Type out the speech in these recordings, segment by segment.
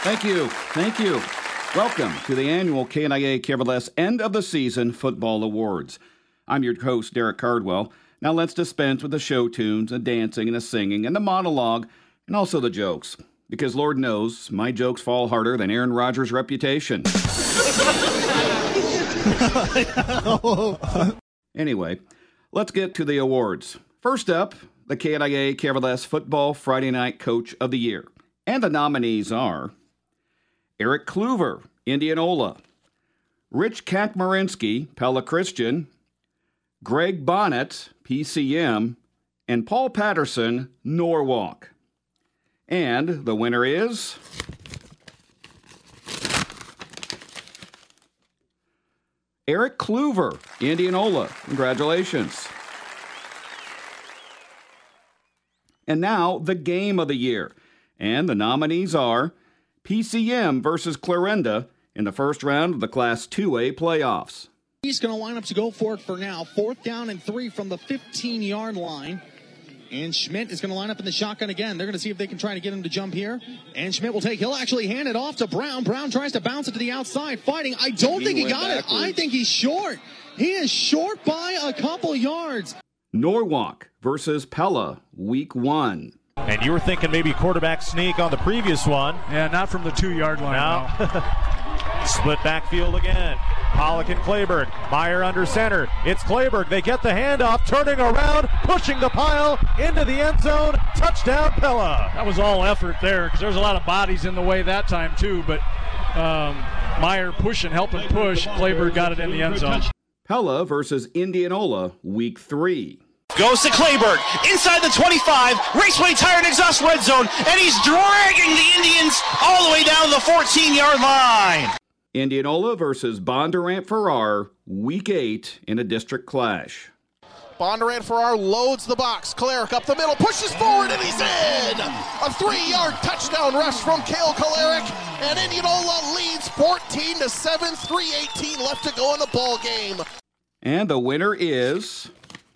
Thank you. Thank you. Welcome to the annual KNIA KRLS End of the Season Football Awards. I'm your host, Derek Cardwell. Now let's dispense with the show tunes, the dancing and the singing and the monologue and also the jokes. Because Lord knows, my jokes fall harder than Aaron Rodgers' reputation. Anyway, let's get to the awards. First up, the KNIA KRLS Football Friday Night Coach of the Year. And the nominees are Eric Kluver, Indianola; Rich Kakmarinsky, Pella Christian; Greg Bonnet, PCM; and Paul Patterson, Norwalk. And the winner is Eric Kluver, Indianola. Congratulations. And now, the game of the year. And the nominees are PCM versus Clarinda in the first round of the Class 2A playoffs. He's going to line up to go for it for now. 4th down and 3 from the 15-yard line. And Schmidt is going to line up in the shotgun again. They're going to see if they can try to get him to jump here. And Schmidt will take. He'll actually hand it off to Brown. Brown tries to bounce it to the outside, fighting. I don't think he got it. I think he's short. He is short by a couple yards. Norwalk versus Pella, Week 1. And you were thinking maybe quarterback sneak on the previous one. Yeah, not from the 2-yard line. No. Split backfield again. Pollock and Clayburgh. Meyer under center. It's Clayburgh. They get the handoff, turning around, pushing the pile into the end zone. Touchdown, Pella. That was all effort there because there was a lot of bodies in the way that time too. But Meyer pushing, helping push. Clayburgh got it in the end zone. Pella versus Indianola, Week 3. Goes to Clayburgh, inside the 25, Raceway Tire and Exhaust red zone, and he's dragging the Indians all the way down to the 14-yard line. Indianola versus Bondurant Farrar, Week 8 in a district clash. Bondurant Farrar loads the box. Kalarick up the middle, pushes forward, and he's in! A 3-yard touchdown rush from Cale Kalarick, and Indianola leads 14-7, 3:18 left to go in the ball game. And the winner is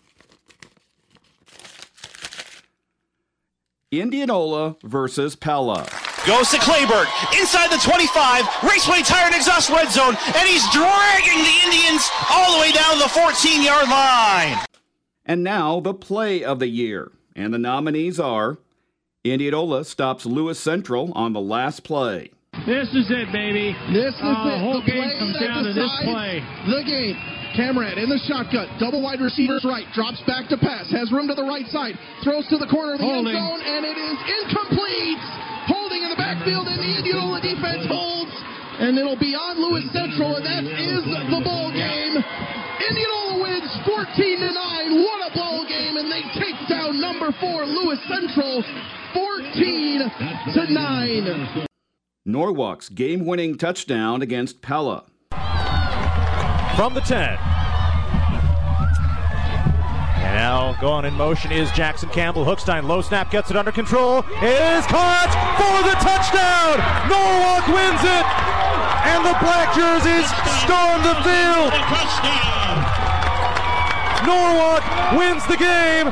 Indianola versus Pella. Goes to Clayburgh, inside the 25, Raceway Tire and Exhaust red zone, and he's dragging the Indians all the way down to the 14-yard line. And now the play of the year. And the nominees are Indianola stops Lewis Central on the last play. This is it, baby. This is it. The whole game comes down to this play. The game. Cameron in the shotgun, double wide receivers right, drops back to pass, has room to the right side, throws to the corner of the end zone, and it is incomplete. Holding in the backfield, and the Indianola defense holds, and it'll be on Lewis Central, and that is the ball game. Indianola wins 14-9. What a ball game, and they take down number 4 Lewis Central 14-9. Norwalk's game-winning touchdown against Pella. From the 10. And now going in motion is Jackson Campbell. Hookstein, low snap, gets it under control. Is caught for the touchdown! Norwalk wins it! And the black jerseys storm the field! Norwalk wins the game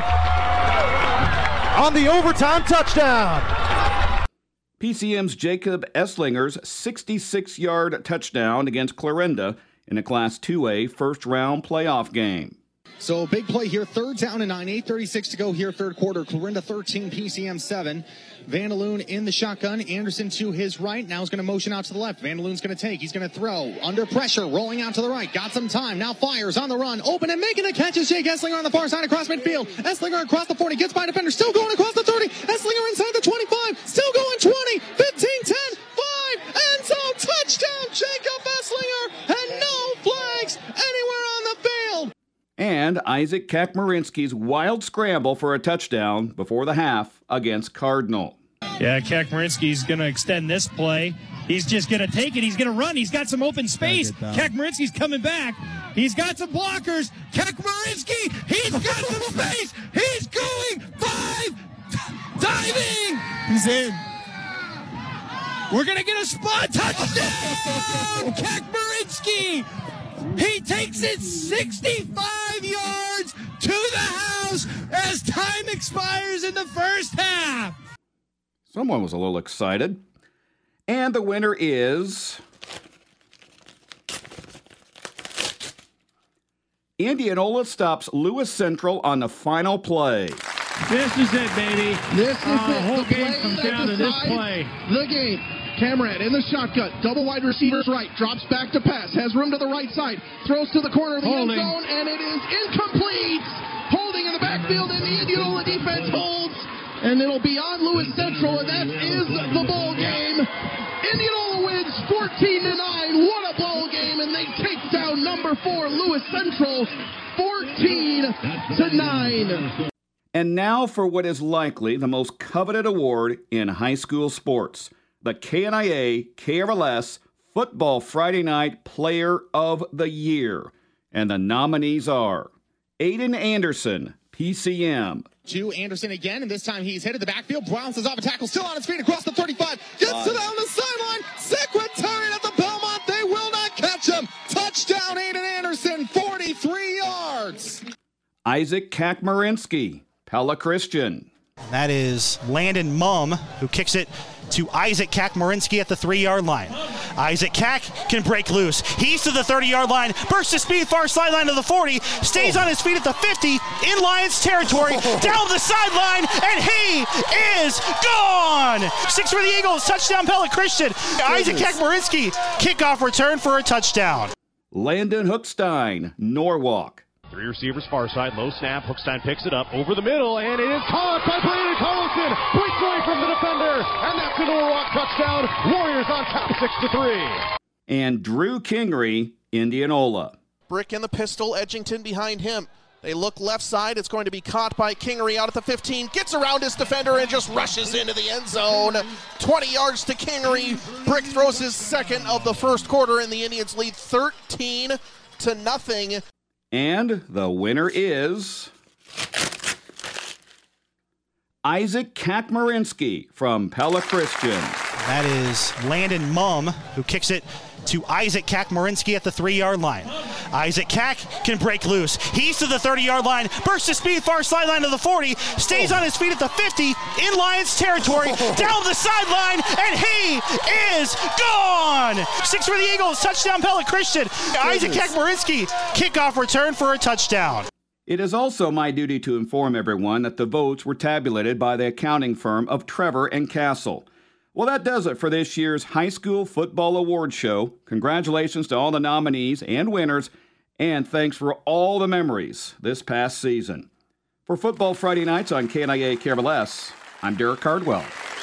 on the overtime touchdown! PCM's Jacob Esslinger's 66-yard touchdown against Clarinda in a Class 2A first-round playoff game. So big play here, 3rd down and 9, 8:36 to go here, third quarter. Clarinda 13, PCM 7. Vandaloon in the shotgun. Anderson to his right. Now he's going to motion out to the left. Vandaloon's going to take. He's going to throw. Under pressure. Rolling out to the right. Got some time. Now fires on the run. Open and making a catch is Jake Esslinger on the far side across midfield. Esslinger across the 40. Gets by defender. Still going across the 30. Esslinger inside the 25. Still going 20. 15, 10, 5. End zone. Touchdown. Jacob Esslinger. And no flags anywhere on the field. And Isaac Kakmarinsky's wild scramble for a touchdown before the half against Cardinal. Yeah, Kakmarinsky's going to extend this play. He's just going to take it. He's going to run. He's got some open space. Kakmarinsky's coming back. He's got some blockers. Kakmarinsky, he's got some space. He's going 5. Diving. He's in. We're going to get a spot touchdown. Kakmarinsky. He takes it 65 yards to the house as time expires in the first half. Someone was a little excited. And the winner is Indianola stops Lewis Central on the final play. This is it, baby. This is the whole the game play comes that down to this decides play. The game. Cameron in the shotgun, double wide receivers right, drops back to pass, has room to the right side, throws to the corner of the end zone, and it is incomplete. Holding in the backfield, and the Indianola defense holds, and it'll be on Lewis Central, and that is the ball game. Indianola wins 14-9. What a ball game, and they take down number 4 Lewis Central 14-9. And now for what is likely the most coveted award in high school sports, the KNIA KRLS Football Friday Night Player of the Year. And the nominees are Aiden Anderson, PCM. Anderson again, and this time he's hit at the backfield. Bounces off a tackle, still on his feet across the 35. Gets to down the sideline. Secretariat at the Belmont. They will not catch him. Touchdown, Aiden Anderson, 43 yards. Isaac Kakmarinsky, Pella Christian. That is Landon Mumm, who kicks it to Isaac Kakmarinsky at the 3-yard line. Isaac Kak can break loose. He's to the 30-yard line, bursts to speed, far sideline to the 40, stays on his feet at the 50, in Lions territory, down the sideline, and he is gone! 6 for the Eagles, touchdown Pella Christian. Isaac Kakmarinsky, kickoff return for a touchdown. Landon Hookstein, Norwalk. 3 receivers far side, low snap, Hookstein picks it up over the middle, and it is caught by Brandon Collison, breaks away from the defender, and that's a Norwalk touchdown. Warriors on top 6-3. And Drew Kingery, Indianola. Brick in the pistol, Edgington behind him. They look left side. It's going to be caught by Kingery out at the 15. Gets around his defender and just rushes into the end zone. 20 yards to Kingery. Brick throws his second of the first quarter, and the Indians lead 13-0. And the winner is Isaac Kakmarinsky from Pella Christian. That is Landon Mumm, who kicks it to Isaac Kakmarinsky at the 3-yard line. Isaac Kak can break loose. He's to the 30-yard line, bursts to speed, far sideline to the 40, stays on his feet at the 50, in Lions territory, down the sideline, and he is gone! 6 for the Eagles, touchdown Pella Christian. Isaac Kakmarinsky, kickoff return for a touchdown. It is also my duty to inform everyone that the votes were tabulated by the accounting firm of Trevor and Castle. Well, that does it for this year's High School Football Award Show. Congratulations to all the nominees and winners, and thanks for all the memories this past season. For Football Friday Nights on KNIA KRLS, I'm Derek Cardwell.